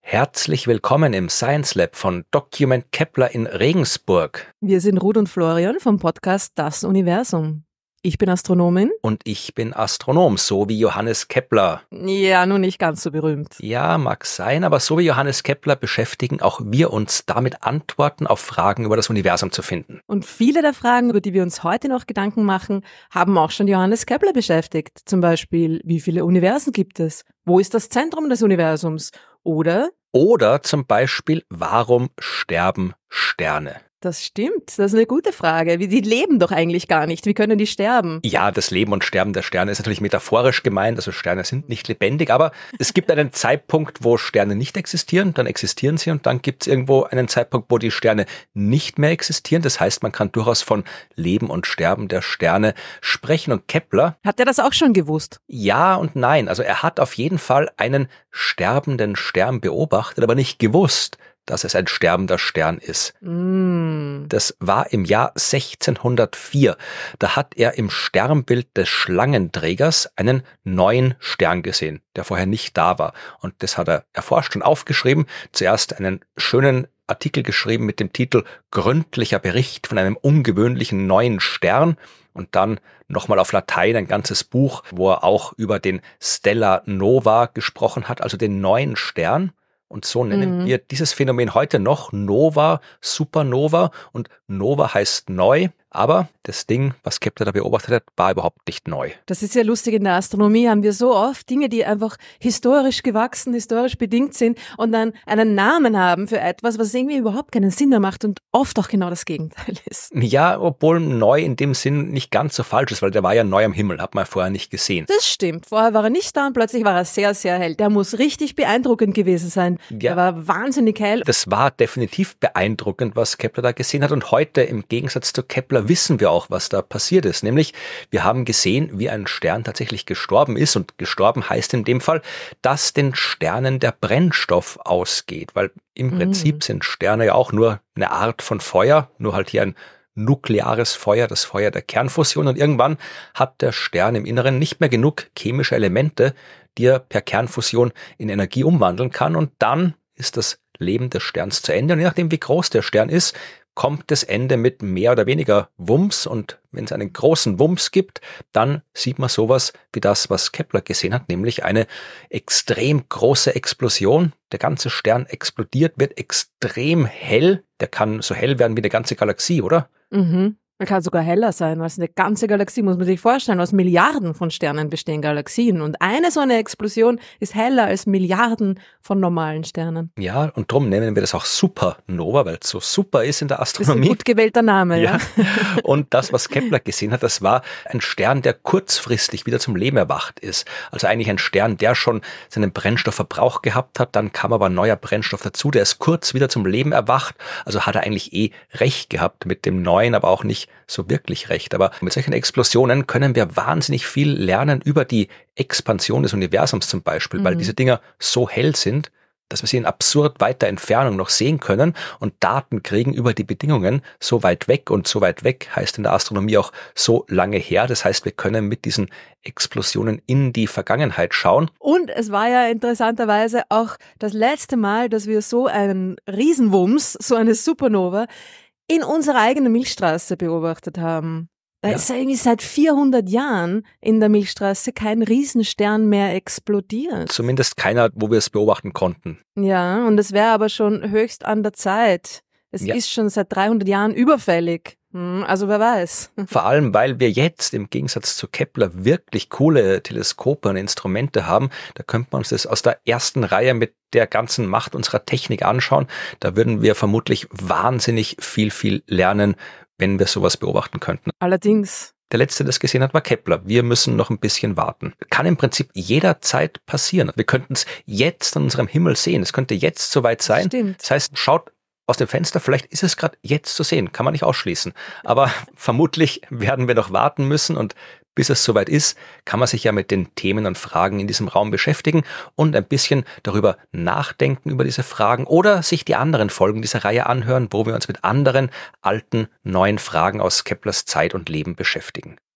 Herzlich willkommen im Science Lab von Document Kepler in Regensburg. Wir sind Ruth und Florian vom Podcast Das Universum. Ich bin Astronomin. Und ich bin Astronom, so wie Johannes Kepler. Ja, nun nicht ganz so berühmt. Ja, mag sein, aber so wie Johannes Kepler beschäftigen auch wir uns damit, Antworten auf Fragen über das Universum zu finden. Und viele der Fragen, über die wir uns heute noch Gedanken machen, haben auch schon Johannes Kepler beschäftigt. Zum Beispiel, wie viele Universen gibt es? Wo ist das Zentrum des Universums? Oder zum Beispiel, warum sterben Sterne? Das stimmt, das ist eine gute Frage. Die leben doch eigentlich gar nicht. Wie können die sterben? Ja, das Leben und Sterben der Sterne ist natürlich metaphorisch gemeint. Also Sterne sind nicht lebendig, aber es gibt einen Zeitpunkt, wo Sterne nicht existieren, dann existieren sie und dann gibt es irgendwo einen Zeitpunkt, wo die Sterne nicht mehr existieren. Das heißt, man kann durchaus von Leben und Sterben der Sterne sprechen. Und Kepler... Hat er das auch schon gewusst? Ja und nein. Also er hat auf jeden Fall einen sterbenden Stern beobachtet, aber nicht gewusst, dass es ein sterbender Stern ist. Das war im Jahr 1604. Da hat er im Sternbild des Schlangenträgers einen neuen Stern gesehen, der vorher nicht da war. Und das hat er erforscht und aufgeschrieben. Zuerst einen schönen Artikel geschrieben mit dem Titel Gründlicher Bericht von einem ungewöhnlichen neuen Stern. Und dann nochmal auf Latein ein ganzes Buch, wo er auch über den Stella Nova gesprochen hat, also den neuen Stern. Und so nennen wir dieses Phänomen heute noch Nova, Supernova, und Nova heißt neu, aber das Ding, was Kepler da beobachtet hat, war überhaupt nicht neu. Das ist ja lustig, in der Astronomie haben wir so oft Dinge, die einfach historisch gewachsen, historisch bedingt sind und dann einen Namen haben für etwas, was irgendwie überhaupt keinen Sinn mehr macht und oft auch genau das Gegenteil ist. Ja, obwohl neu in dem Sinn nicht ganz so falsch ist, weil der war ja neu am Himmel, hat man vorher nicht gesehen. Das stimmt, vorher war er nicht da und plötzlich war er sehr, sehr hell. Der muss richtig beeindruckend gewesen sein. Ja. Der war wahnsinnig hell. Das war definitiv beeindruckend, was Kepler da gesehen hat, und heute im Gegensatz zu Kepler wissen wir auch, was da passiert ist. Nämlich, wir haben gesehen, wie ein Stern tatsächlich gestorben ist, und gestorben heißt in dem Fall, dass den Sternen der Brennstoff ausgeht, weil im Prinzip sind Sterne ja auch nur eine Art von Feuer, nur halt hier ein nukleares Feuer, das Feuer der Kernfusion, und irgendwann hat der Stern im Inneren nicht mehr genug chemische Elemente, die er per Kernfusion in Energie umwandeln kann, und dann ist das Leben des Sterns zu Ende, und je nachdem, wie groß der Stern ist, kommt das Ende mit mehr oder weniger Wumms, und wenn es einen großen Wumms gibt, dann sieht man sowas wie das, was Kepler gesehen hat, nämlich eine extrem große Explosion. Der ganze Stern explodiert, wird extrem hell, der kann so hell werden wie eine ganze Galaxie, oder? Er kann sogar heller sein, weil es eine ganze Galaxie, muss man sich vorstellen, aus Milliarden von Sternen bestehen Galaxien. Und eine so eine Explosion ist heller als Milliarden von normalen Sternen. Ja, und darum nennen wir das auch Supernova, weil es so super ist in der Astronomie. Das ist ein gut gewählter Name, ja. Und das, was Kepler gesehen hat, das war ein Stern, der kurzfristig wieder zum Leben erwacht ist. Also eigentlich ein Stern, der schon seinen Brennstoffverbrauch gehabt hat, dann kam aber neuer Brennstoff dazu, der ist kurz wieder zum Leben erwacht. Also hat er eigentlich recht gehabt mit dem Neuen, aber auch nicht so wirklich recht. Aber mit solchen Explosionen können wir wahnsinnig viel lernen über die Expansion des Universums zum Beispiel, weil diese Dinger so hell sind, dass wir sie in absurd weiter Entfernung noch sehen können und Daten kriegen über die Bedingungen so weit weg. Und so weit weg heißt in der Astronomie auch so lange her. Das heißt, wir können mit diesen Explosionen in die Vergangenheit schauen. Und es war ja interessanterweise auch das letzte Mal, dass wir so einen Riesenwumms, so eine Supernova, in unserer eigenen Milchstraße beobachtet haben. Da ist irgendwie seit 400 Jahren in der Milchstraße kein Riesenstern mehr explodiert. Zumindest keiner, wo wir es beobachten konnten. Ja, und es wäre aber schon höchst an der Zeit. Es ist schon seit 300 Jahren überfällig. Also wer weiß. Vor allem, weil wir jetzt im Gegensatz zu Kepler wirklich coole Teleskope und Instrumente haben. Da könnte man uns das aus der ersten Reihe mit der ganzen Macht unserer Technik anschauen. Da würden wir vermutlich wahnsinnig viel lernen, wenn wir sowas beobachten könnten. Allerdings. Der letzte, der das gesehen hat, war Kepler. Wir müssen noch ein bisschen warten. Kann im Prinzip jederzeit passieren. Wir könnten es jetzt an unserem Himmel sehen. Es könnte jetzt soweit sein. Stimmt. Das heißt, schaut aus dem Fenster, vielleicht ist es gerade jetzt zu sehen, kann man nicht ausschließen. Aber vermutlich werden wir noch warten müssen, und bis es soweit ist, kann man sich ja mit den Themen und Fragen in diesem Raum beschäftigen und ein bisschen darüber nachdenken über diese Fragen oder sich die anderen Folgen dieser Reihe anhören, wo wir uns mit anderen alten, neuen Fragen aus Keplers Zeit und Leben beschäftigen.